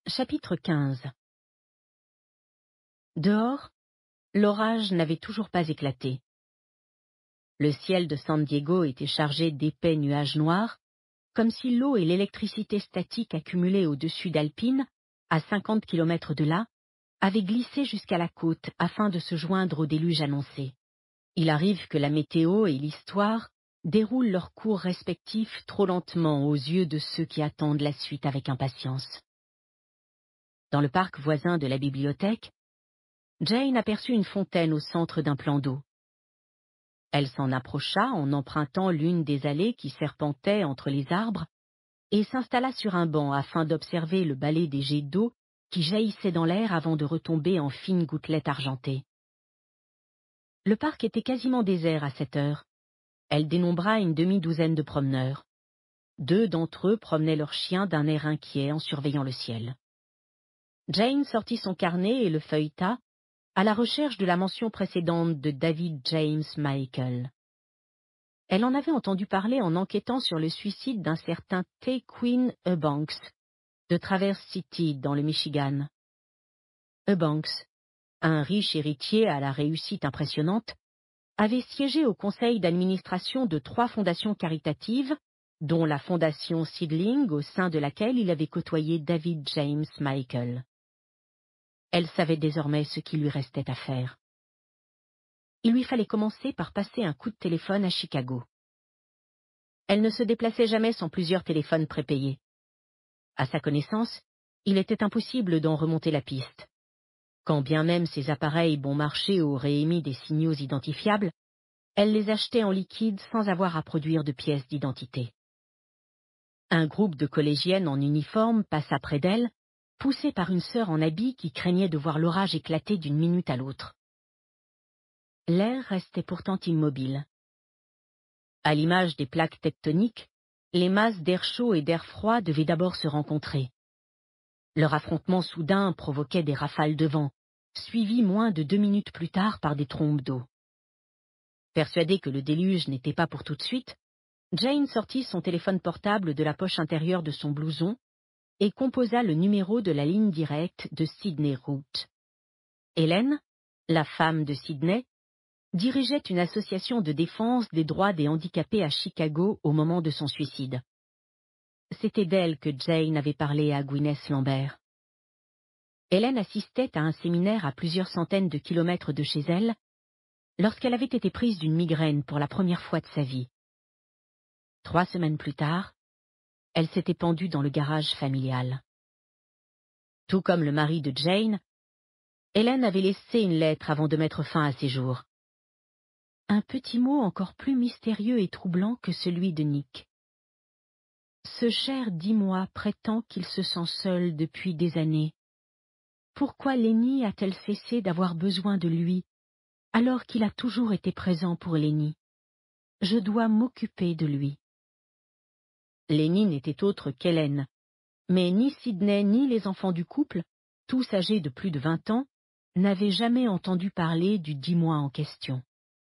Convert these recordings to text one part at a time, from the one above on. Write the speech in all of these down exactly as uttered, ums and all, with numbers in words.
Chapitre quinze. Dehors, l'orage n'avait toujours pas éclaté. Le ciel de San Diego était chargé d'épais nuages noirs, comme si l'eau et l'électricité statique accumulées au-dessus d'Alpine, à cinquante kilomètres de là, avaient glissé jusqu'à la côte afin de se joindre au déluge annoncé. Il arrive que la météo et l'histoire déroulent leurs cours respectifs trop lentement aux yeux de ceux qui attendent la suite avec impatience. Dans le parc voisin de la bibliothèque, Jane aperçut une fontaine au centre d'un plan d'eau. Elle s'en approcha en empruntant l'une des allées qui serpentaient entre les arbres et s'installa sur un banc afin d'observer le balai des jets d'eau qui jaillissaient dans l'air avant de retomber en fines gouttelettes argentées. Le parc était quasiment désert à cette heure. Elle dénombra une demi-douzaine de promeneurs. Deux d'entre eux promenaient leurs chiens d'un air inquiet en surveillant le ciel. Jane sortit son carnet et le feuilleta, à la recherche de la mention précédente de David James Michael. Elle en avait entendu parler en enquêtant sur le suicide d'un certain T. Quinn Eubanks, de Traverse City, dans le Michigan. Eubanks, un riche héritier à la réussite impressionnante, avait siégé au conseil d'administration de trois fondations caritatives, dont la fondation Seedling, au sein de laquelle il avait côtoyé David James Michael. Elle savait désormais ce qui lui restait à faire. Il lui fallait commencer par passer un coup de téléphone à Chicago. Elle ne se déplaçait jamais sans plusieurs téléphones prépayés. À sa connaissance, il était impossible d'en remonter la piste. Quand bien même ces appareils bon marché auraient émis des signaux identifiables, elle les achetait en liquide sans avoir à produire de pièces d'identité. Un groupe de collégiennes en uniforme passa près d'elle, poussé par une sœur en habit qui craignait de voir l'orage éclater d'une minute à l'autre. L'air restait pourtant immobile. À l'image des plaques tectoniques, les masses d'air chaud et d'air froid devaient d'abord se rencontrer. Leur affrontement soudain provoquait des rafales de vent, suivies moins de deux minutes plus tard par des trombes d'eau. Persuadée que le déluge n'était pas pour tout de suite, Jane sortit son téléphone portable de la poche intérieure de son blouson et composa le numéro de la ligne directe de Sydney Route. Hélène, la femme de Sydney, dirigeait une association de défense des droits des handicapés à Chicago au moment de son suicide. C'était d'elle que Jane avait parlé à Gwyneth Lambert. Hélène assistait à un séminaire à plusieurs centaines de kilomètres de chez elle lorsqu'elle avait été prise d'une migraine pour la première fois de sa vie. Trois semaines plus tard, elle s'était pendue dans le garage familial. Tout comme le mari de Jane, Hélène avait laissé une lettre avant de mettre fin à ses jours. Un petit mot encore plus mystérieux et troublant que celui de Nick. Ce cher dis-moi prétend qu'il se sent seul depuis des années. Pourquoi Lenny a-t-elle cessé d'avoir besoin de lui, alors qu'il a toujours été présent pour Lenny? Je dois m'occuper de lui. Lenny n'était autre qu'Hélène, mais ni Sydney ni les enfants du couple, tous âgés de plus de vingt ans, n'avaient jamais entendu parler du dis-moi en question.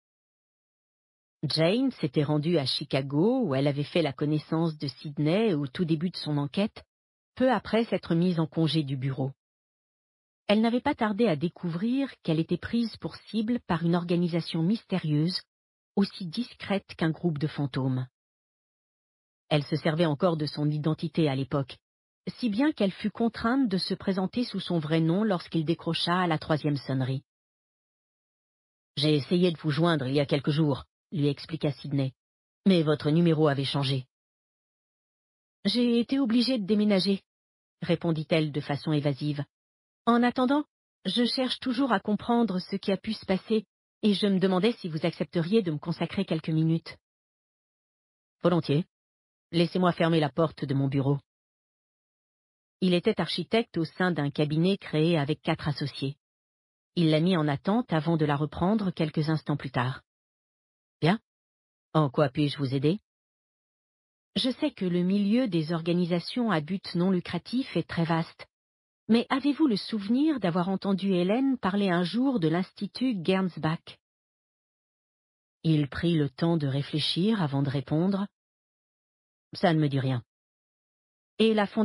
Jane s'était rendue à Chicago où elle avait fait la connaissance de Sydney au tout début de son enquête, peu après s'être mise en congé du bureau. Elle n'avait pas tardé à découvrir qu'elle était prise pour cible par une organisation mystérieuse, aussi discrète qu'un groupe de fantômes. Elle se servait encore de son identité à l'époque, si bien qu'elle fut contrainte de se présenter sous son vrai nom lorsqu'il décrocha à la troisième sonnerie. « J'ai essayé de vous joindre il y a quelques jours, » lui expliqua Sydney, « mais votre numéro avait changé. »« J'ai été obligée de déménager, » répondit-elle de façon évasive. « En attendant, je cherche toujours à comprendre ce qui a pu se passer et je me demandais si vous accepteriez de me consacrer quelques minutes. »« Volontiers. Laissez-moi fermer la porte de mon bureau. » Il était architecte au sein d'un cabinet créé avec quatre associés. Il la mit en attente avant de la reprendre quelques instants plus tard. « Bien. En quoi puis-je vous aider? » Je sais que le milieu des organisations à but non lucratif est très vaste, mais avez-vous le souvenir d'avoir entendu Hélène parler un jour de l'Institut Gernsback? Il prit le temps de réfléchir avant de répondre. « Ça ne me dit rien. »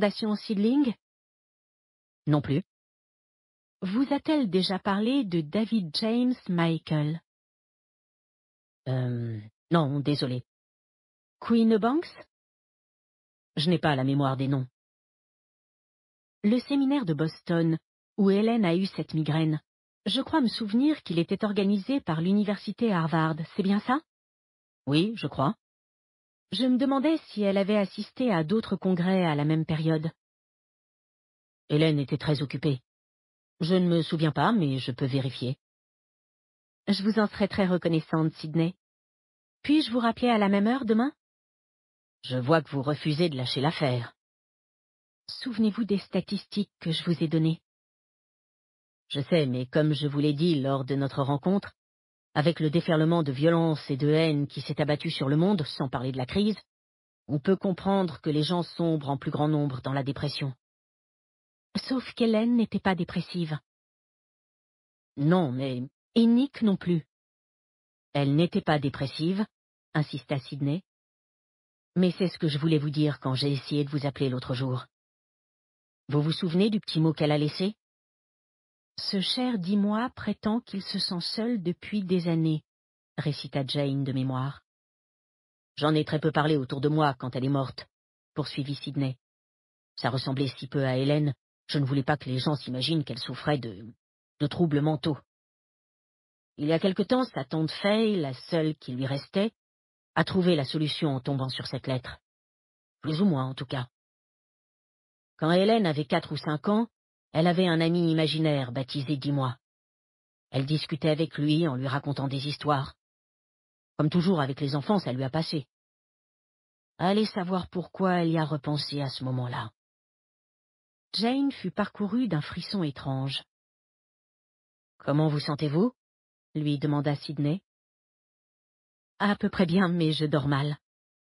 Et la fondation Seedling? Non plus. Vous a-t-elle déjà parlé de David James Michael? Euh, non, désolé. Queen Banks? Je n'ai pas la mémoire des noms. Le séminaire de Boston, où Hélène a eu cette migraine, je crois me souvenir qu'il était organisé par l'université Harvard, c'est bien ça? Oui, je crois. Je me demandais si elle avait assisté à d'autres congrès à la même période. Hélène était très occupée. Je ne me souviens pas, mais je peux vérifier. Je vous en serais très reconnaissante, Sydney. Puis-je vous rappeler à la même heure demain? Je vois que vous refusez de lâcher l'affaire. Souvenez-vous des statistiques que je vous ai données. Je sais, mais comme je vous l'ai dit lors de notre rencontre, avec le déferlement de violence et de haine qui s'est abattu sur le monde, sans parler de la crise, on peut comprendre que les gens sombrent en plus grand nombre dans la dépression. Sauf qu'Hélène n'était pas dépressive. Non, mais... Et Nick non plus. Elle n'était pas dépressive, insista Sydney. Mais c'est ce que je voulais vous dire quand j'ai essayé de vous appeler l'autre jour. Vous vous souvenez du petit mot qu'elle a laissé? Ce cher dis-moi prétend qu'il se sent seul depuis des années, récita Jane de mémoire. J'en ai très peu parlé autour de moi quand elle est morte, poursuivit Sydney. Ça ressemblait si peu à Hélène, je ne voulais pas que les gens s'imaginent qu'elle souffrait de... de troubles mentaux. Il y a quelque temps, sa tante Fay, la seule qui lui restait, a trouvé la solution en tombant sur cette lettre. Plus ou moins, en tout cas. Quand Hélène avait quatre ou cinq ans, elle avait un ami imaginaire baptisé Dis-moi. Elle discutait avec lui en lui racontant des histoires. Comme toujours avec les enfants, ça lui a passé. Allez savoir pourquoi elle y a repensé à ce moment-là. Jane fut parcourue d'un frisson étrange. « Comment vous sentez-vous » lui demanda Sydney. « À peu près bien, mais je dors mal. »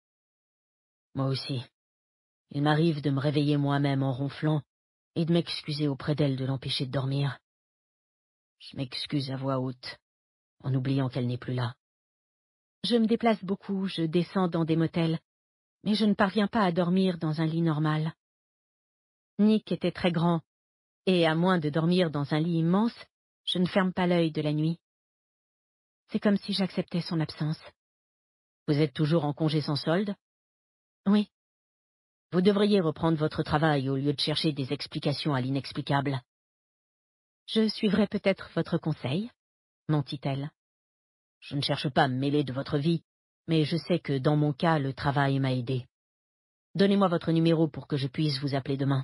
Moi aussi. Il m'arrive de me réveiller moi-même en ronflant et de m'excuser auprès d'elle de l'empêcher de dormir. Je m'excuse à voix haute, en oubliant qu'elle n'est plus là. Je me déplace beaucoup, je descends dans des motels, mais je ne parviens pas à dormir dans un lit normal. Nick était très grand, et à moins de dormir dans un lit immense, je ne ferme pas l'œil de la nuit. C'est comme si j'acceptais son absence. Vous êtes toujours en congé sans solde? Oui. Vous devriez reprendre votre travail au lieu de chercher des explications à l'inexplicable. Je suivrai peut-être votre conseil, mentit-elle. Je ne cherche pas à me mêler de votre vie, mais je sais que dans mon cas, le travail m'a aidé. Donnez-moi votre numéro pour que je puisse vous appeler demain.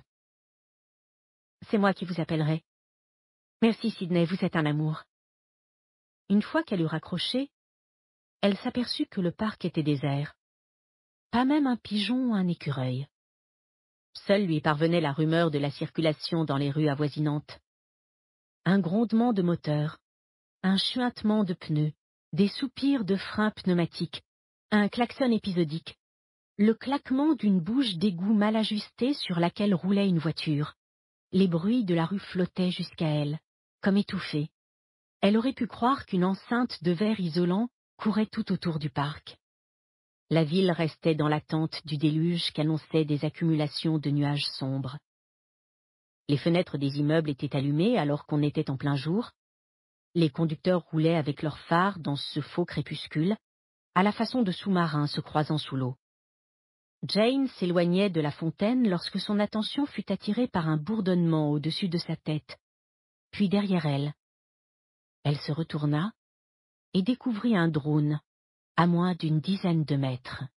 C'est moi qui vous appellerai. Merci Sydney, vous êtes un amour. Une fois qu'elle eut raccroché, elle s'aperçut que le parc était désert. Pas même un pigeon ou un écureuil. Seule lui parvenait la rumeur de la circulation dans les rues avoisinantes. Un grondement de moteur, un chuintement de pneus, des soupirs de freins pneumatiques, un klaxon épisodique, le claquement d'une bouche d'égout mal ajustée sur laquelle roulait une voiture. Les bruits de la rue flottaient jusqu'à elle, comme étouffés. Elle aurait pu croire qu'une enceinte de verre isolant courait tout autour du parc. La ville restait dans l'attente du déluge qu'annonçaient des accumulations de nuages sombres. Les fenêtres des immeubles étaient allumées alors qu'on était en plein jour. Les conducteurs roulaient avec leurs phares dans ce faux crépuscule, à la façon de sous-marins se croisant sous l'eau. Jane s'éloignait de la fontaine lorsque son attention fut attirée par un bourdonnement au-dessus de sa tête, puis derrière elle. Elle se retourna et découvrit un drone, à moins d'une dizaine de mètres.